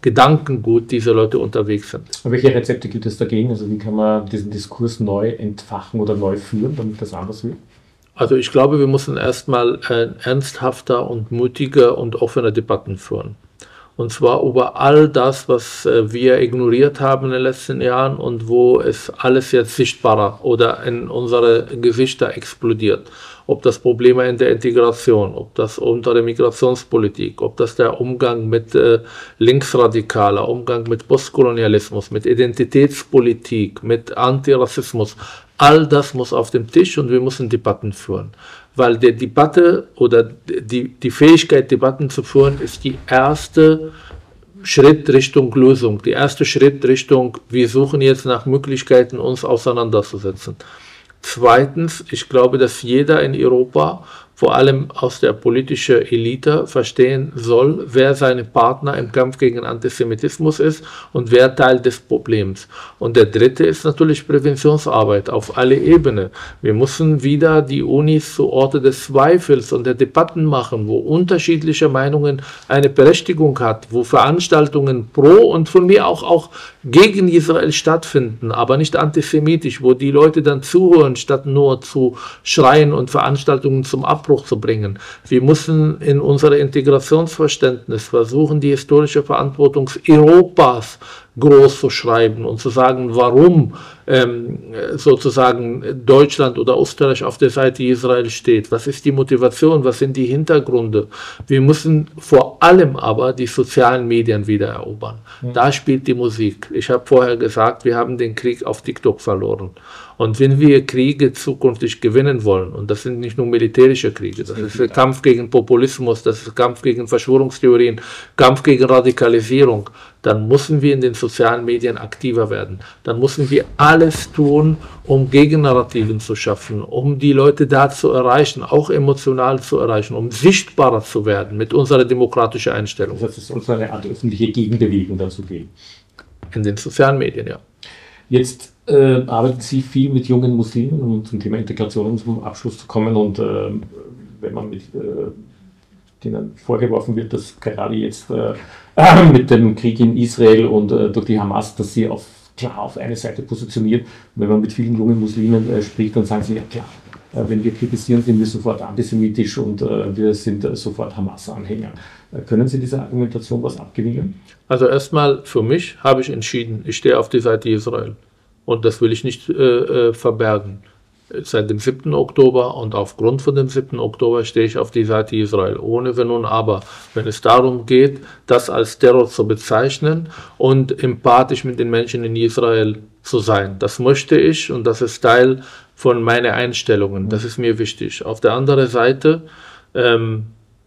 Gedankengut diese Leute unterwegs sind. Und welche Rezepte gibt es dagegen? Also wie kann man diesen Diskurs neu entfachen oder neu führen, damit das anders wird? Also ich glaube, wir müssen erstmal äh, ernsthafter und mutiger und offener Debatten führen. Und zwar über all das, was äh, wir ignoriert haben in den letzten Jahren und wo es alles jetzt sichtbarer oder in unsere Gesichter explodiert. Ob das Probleme in der Integration, ob das unter der Migrationspolitik, ob das der Umgang mit äh, linksradikaler, Umgang mit Postkolonialismus, mit Identitätspolitik, mit Antirassismus. All das muss auf dem Tisch und wir müssen Debatten führen. Weil die Debatte oder die, die Fähigkeit, Debatten zu führen, ist die erste Schritt Richtung Lösung. Die erste Schritt Richtung, wir suchen jetzt nach Möglichkeiten, uns auseinanderzusetzen. Zweitens, ich glaube, dass jeder in Europa, vor allem aus der politischen Elite, verstehen soll, wer seine Partner im Kampf gegen Antisemitismus ist und wer Teil des Problems. Und der dritte ist natürlich Präventionsarbeit auf alle Ebenen. Wir müssen wieder die Unis zu Orte des Zweifels und der Debatten machen, wo unterschiedliche Meinungen eine Berechtigung hat, wo Veranstaltungen pro und von mir auch, auch gegen Israel stattfinden, aber nicht antisemitisch, wo die Leute dann zuhören, statt nur zu schreien und Veranstaltungen zum Abbruch zu bringen. Wir müssen in unserem Integrationsverständnis versuchen, die historische Verantwortung Europas groß zu schreiben und zu sagen, warum ähm, sozusagen Deutschland oder Österreich auf der Seite Israel steht. Was ist die Motivation? Was sind die Hintergründe? Wir müssen vor allem aber die sozialen Medien wieder erobern. Mhm. Da spielt die Musik. Ich habe vorher gesagt, wir haben den Krieg auf TikTok verloren. Und wenn wir Kriege zukünftig gewinnen wollen, und das sind nicht nur militärische Kriege, das ist der Kampf gegen Populismus, das ist der Kampf gegen Verschwörungstheorien, Kampf gegen Radikalisierung, dann müssen wir in den sozialen Medien aktiver werden. Dann müssen wir alles tun, um Gegennarrativen zu schaffen, um die Leute da zu erreichen, auch emotional zu erreichen, um sichtbarer zu werden mit unserer demokratischen Einstellung. Das heißt, es soll so eine Art öffentliche Gegenbewegung dazu geben. In den sozialen Medien, ja. Jetzt äh, arbeiten Sie viel mit jungen Muslimen, um zum Thema Integration zum Abschluss zu kommen. Und äh, wenn man mit äh, denen vorgeworfen wird, dass gerade jetzt äh, mit dem Krieg in Israel und äh, durch die Hamas, dass sie auf, klar auf eine Seite positioniert. Und wenn man mit vielen jungen Muslimen äh, spricht, dann sagen sie, ja klar, äh, wenn wir kritisieren, sind wir sofort antisemitisch und äh, wir sind äh, sofort Hamas-Anhänger. Äh, können Sie dieser Argumentation was abgewinnen? Also erstmal für mich habe ich entschieden, ich stehe auf die Seite Israel. Und das will ich nicht äh, verbergen. Seit dem siebten Oktober und aufgrund von dem siebten Oktober stehe ich auf die Seite Israel. Ohne Wenn und Aber. Wenn es darum geht, das als Terror zu bezeichnen und empathisch mit den Menschen in Israel zu sein. Das möchte ich und das ist Teil von meinen Einstellungen. Das ist mir wichtig. Auf der anderen Seite, ähm,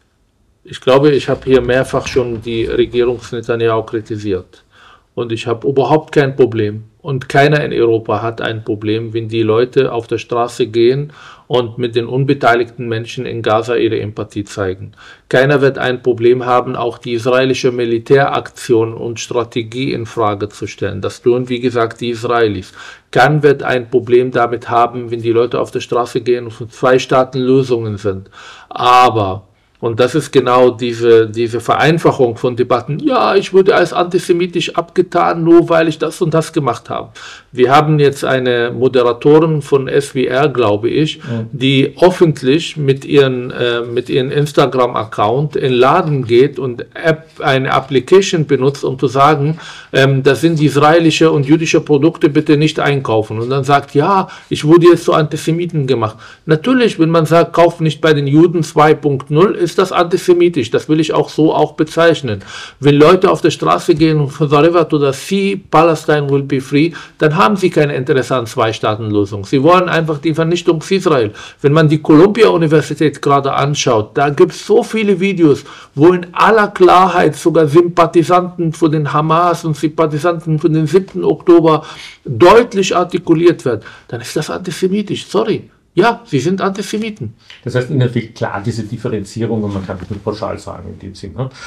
ich glaube, ich habe hier mehrfach schon die Regierung Netanyahu kritisiert. Und ich habe überhaupt kein Problem. Und keiner in Europa hat ein Problem, wenn die Leute auf der Straße gehen und mit den unbeteiligten Menschen in Gaza ihre Empathie zeigen. Keiner wird ein Problem haben, auch die israelische Militäraktion und Strategie in Frage zu stellen. Das tun, wie gesagt, die Israelis. Keiner wird ein Problem damit haben, wenn die Leute auf der Straße gehen und von zwei Staaten Lösungen sind. Aber und das ist genau diese, diese Vereinfachung von Debatten. Ja, ich wurde als antisemitisch abgetan, nur weil ich das und das gemacht habe. Wir haben jetzt eine Moderatorin von S W R, glaube ich, mhm. die öffentlich mit ihren, äh, mit ihrem Instagram-Account in den Laden geht und App, eine Application benutzt, um zu sagen, ähm, das sind israelische und jüdische Produkte, bitte nicht einkaufen. Und dann sagt, ja, ich wurde jetzt zu Antisemiten gemacht. Natürlich, wenn man sagt, kauf nicht bei den Juden zwei Punkt null, ist das antisemitisch. Das will ich auch so auch bezeichnen. Wenn Leute auf der Straße gehen und von the river to the sea, Palestine will be free, dann haben sie keine Interesse an Zwei-Staaten-Lösung. Sie wollen einfach die Vernichtung Israel. Wenn man die Columbia-Universität gerade anschaut, da gibt es so viele Videos, wo in aller Klarheit sogar Sympathisanten von den Hamas und Sympathisanten von den siebten Oktober deutlich artikuliert wird, dann ist das antisemitisch. Sorry. Ja, sie sind Antisemiten. Das heißt, Ihnen fehlt klar diese Differenzierung und man kann das nicht pauschal sagen in dem Sinn. Ne?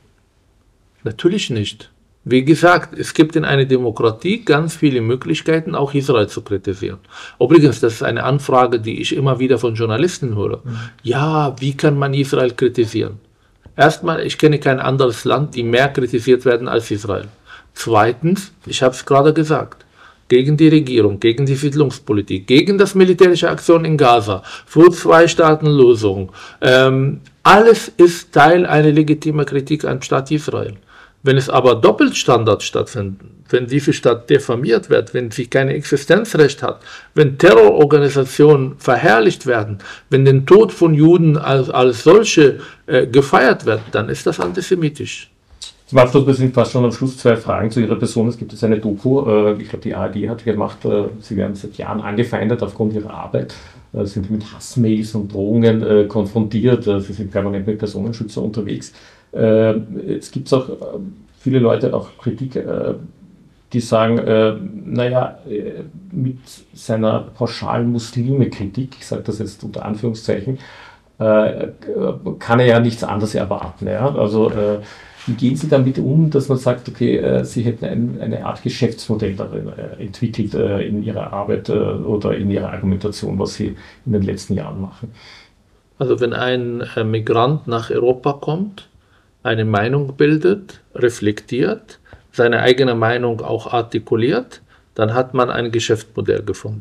Natürlich nicht. Wie gesagt, es gibt in einer Demokratie ganz viele Möglichkeiten, auch Israel zu kritisieren. Übrigens, das ist eine Anfrage, die ich immer wieder von Journalisten höre. Mhm. Ja, wie kann man Israel kritisieren? Erstmal, ich kenne kein anderes Land, die mehr kritisiert werden als Israel. Zweitens, ich habe es gerade gesagt, gegen die Regierung, gegen die Siedlungspolitik, gegen das militärische Aktion in Gaza, für Zwei-Staaten-Lösung. Ähm, alles ist Teil einer legitimen Kritik am Staat Israel. Wenn es aber Doppelstandards stattfinden, wenn diese Stadt diffamiert wird, wenn sie kein Existenzrecht hat, wenn Terrororganisationen verherrlicht werden, wenn der Tod von Juden als, als solche äh, gefeiert wird, dann ist das antisemitisch. Zum Abschluss, wir sind fast schon am Schluss, zwei Fragen zu Ihrer Person. Es gibt jetzt eine Doku, äh, ich glaube die A R D hat gemacht, äh, Sie werden seit Jahren angefeindet aufgrund Ihrer Arbeit, äh, sind mit Hassmails und Drohungen äh, konfrontiert, äh, Sie sind permanent mit Personenschützern unterwegs. Äh, es gibt auch äh, viele Leute, auch Kritik, äh, die sagen, äh, naja, äh, mit seiner pauschalen Muslime-Kritik, ich sage das jetzt unter Anführungszeichen, äh, kann er ja nichts anderes erwarten. Ja? Also äh, wie gehen Sie damit um, dass man sagt, okay, äh, Sie hätten ein, eine Art Geschäftsmodell darin äh, entwickelt äh, in Ihrer Arbeit äh, oder in Ihrer Argumentation, was Sie in den letzten Jahren machen? Also wenn ein äh, Migrant nach Europa kommt, eine Meinung bildet, reflektiert, seine eigene Meinung auch artikuliert, dann hat man ein Geschäftsmodell gefunden.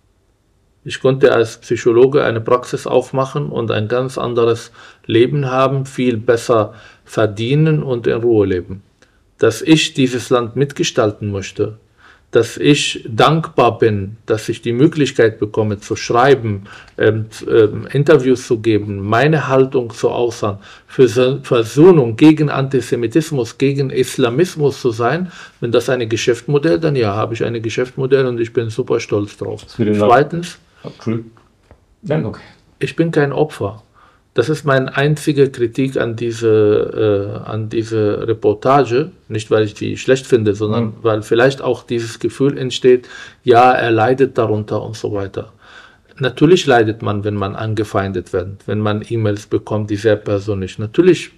Ich konnte als Psychologe eine Praxis aufmachen und ein ganz anderes Leben haben, viel besser verdienen und in Ruhe leben. Dass ich dieses Land mitgestalten möchte, dass ich dankbar bin, dass ich die Möglichkeit bekomme zu schreiben, ähm, ähm, Interviews zu geben, meine Haltung zu äußern, für Versöhnung gegen Antisemitismus, gegen Islamismus zu sein, wenn das ein Geschäftsmodell, dann ja, habe ich ein Geschäftsmodell und ich bin super stolz drauf. Zweitens, Nein, okay. Ich bin kein Opfer. Das ist meine einzige Kritik an diese, äh, an diese Reportage, nicht weil ich die schlecht finde, sondern mhm. weil vielleicht auch dieses Gefühl entsteht, ja, er leidet darunter und so weiter. Natürlich leidet man, wenn man angefeindet wird, wenn man E-Mails bekommt, die sehr persönlich. Natürlich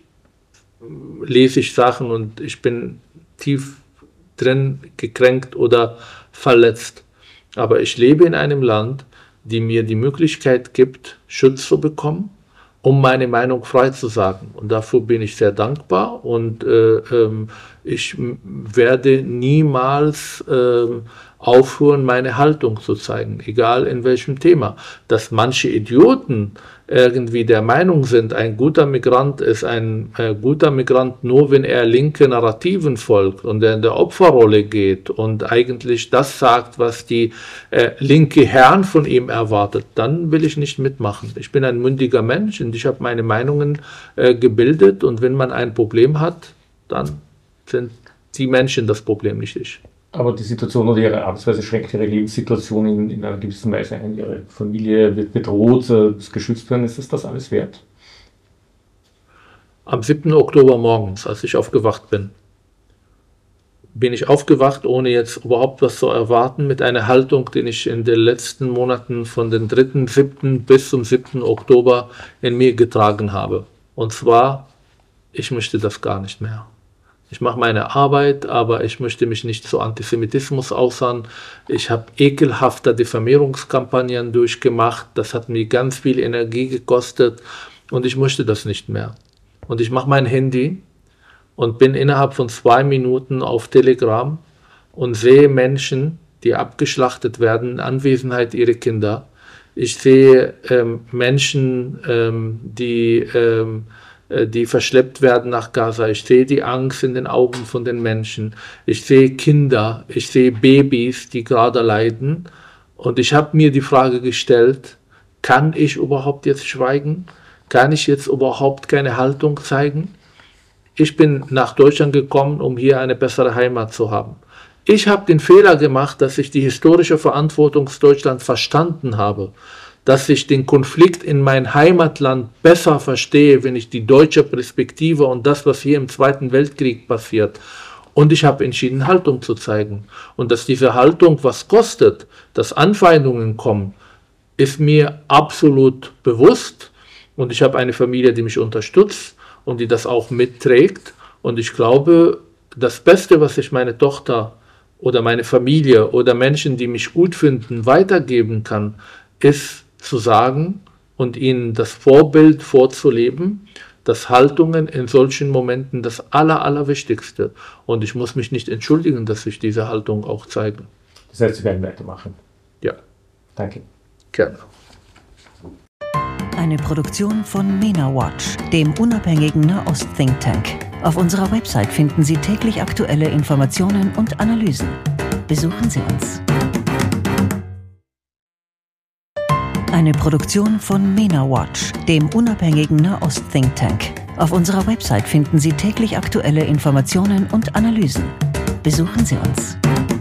lese ich Sachen und ich bin tief drin gekränkt oder verletzt. Aber ich lebe in einem Land, die mir die Möglichkeit gibt, Schutz zu bekommen, um meine Meinung frei zu sagen. Und dafür bin ich sehr dankbar und äh, ähm, ich werde niemals äh, aufhören, meine Haltung zu zeigen, egal in welchem Thema. Dass manche Idioten irgendwie der Meinung sind, ein guter Migrant ist ein äh, guter Migrant nur, wenn er linke Narrativen folgt und er in der Opferrolle geht und eigentlich das sagt, was die äh, linke Herren von ihm erwartet, dann will ich nicht mitmachen. Ich bin ein mündiger Mensch und ich habe meine Meinungen äh, gebildet und wenn man ein Problem hat, dann sind die Menschen das Problem, nicht ich. Aber die Situation oder Ihre Arbeitsweise schränkt Ihre Lebenssituation in, in einer gewissen Weise ein. Ihre Familie wird bedroht, muss geschützt werden. Ist das das alles wert? Am siebten Oktober morgens, als ich aufgewacht bin, bin ich aufgewacht, ohne jetzt überhaupt was zu erwarten, mit einer Haltung, die ich in den letzten Monaten von den dritten siebten bis zum siebten Oktober in mir getragen habe. Und zwar, ich möchte das gar nicht mehr. Ich mache meine Arbeit, aber ich möchte mich nicht zu Antisemitismus äußern. Ich habe ekelhafte Diffamierungskampagnen durchgemacht. Das hat mir ganz viel Energie gekostet und ich möchte das nicht mehr. Und ich mache mein Handy und bin innerhalb von zwei Minuten auf Telegram und sehe Menschen, die abgeschlachtet werden in Anwesenheit ihrer Kinder. Ich sehe ähm, Menschen, ähm, die... Ähm, die verschleppt werden nach Gaza. Ich sehe die Angst in den Augen von den Menschen. Ich sehe Kinder, ich sehe Babys, die gerade leiden. Und ich habe mir die Frage gestellt, kann ich überhaupt jetzt schweigen? Kann ich jetzt überhaupt keine Haltung zeigen? Ich bin nach Deutschland gekommen, um hier eine bessere Heimat zu haben. Ich habe den Fehler gemacht, dass ich die historische Verantwortung Deutschlands verstanden habe, dass ich den Konflikt in mein Heimatland besser verstehe, wenn ich die deutsche Perspektive und das, was hier im Zweiten Weltkrieg passiert. Und ich habe entschieden, Haltung zu zeigen. Und dass diese Haltung was kostet, dass Anfeindungen kommen, ist mir absolut bewusst. Und ich habe eine Familie, die mich unterstützt und die das auch mitträgt. Und ich glaube, das Beste, was ich meine Tochter oder meine Familie oder Menschen, die mich gut finden, weitergeben kann, ist zu sagen und ihnen das Vorbild vorzuleben, dass Haltungen in solchen Momenten das Aller, Allerwichtigste. Und ich muss mich nicht entschuldigen, dass sich diese Haltung auch zeigen. Das heißt, Sie werden weitermachen. Ja. Danke. Gerne. Eine Produktion von MENA Watch, dem unabhängigen Nahost-Think Tank. Auf unserer Website finden Sie täglich aktuelle Informationen und Analysen. Besuchen Sie uns. Eine Produktion von MENA Watch, dem unabhängigen Nahost-Think Tank. Auf unserer Website finden Sie täglich aktuelle Informationen und Analysen. Besuchen Sie uns.